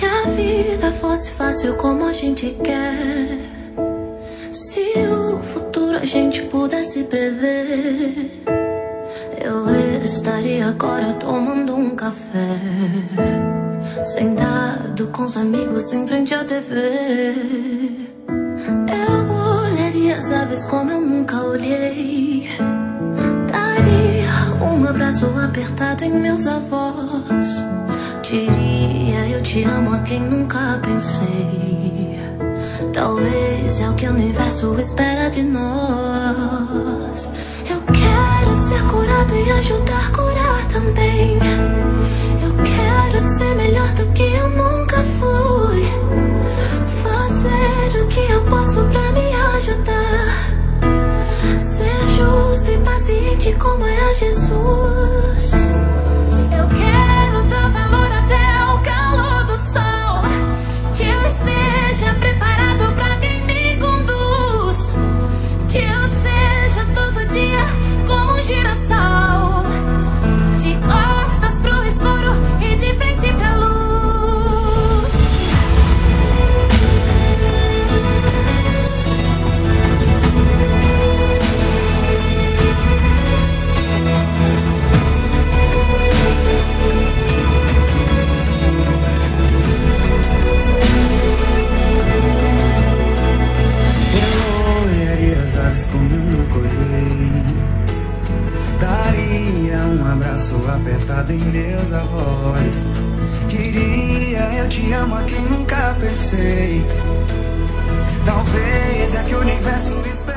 Se a vida fosse fácil como a gente quer, se o futuro a gente pudesse prever, eu estaria agora tomando um café, sentado com os amigos em frente à TV. Eu olharia as aves como eu nunca olhei, daria um abraço apertado em meus avós, diria eu te amo a quem nunca pensei. Talvez é o que o universo espera de nós. Eu quero ser curado e ajudar a curar também. Eu quero ser melhor do que eu nunca fui, fazer o que eu posso pra me ajudar, ser justo e paciente como era Jesus. Eu quero dar valor até ao calor do sol, que eu esteja preparado pra quem me conduz, que eu seja todo dia como um girassol, de costas pro escuro e de frente pra luz. Como eu nunca olhei, daria um abraço apertado em meus avós, queria eu te amo a quem nunca pensei. Talvez é que o universo espera.